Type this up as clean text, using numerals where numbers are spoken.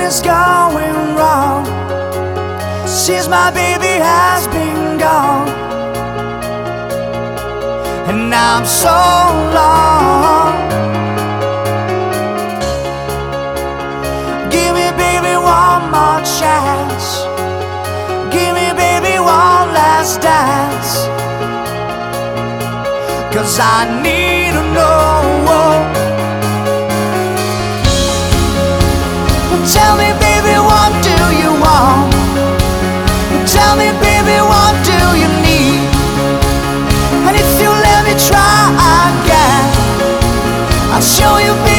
is going wrong since my baby has been gone, and I'm so long. Give me, baby, one more chance. Give me, baby, one last dance, 'cause I need to know. Tell me, baby, what do you want? Tell me, baby, what do you need? And if you let me try again, I'll show you, baby.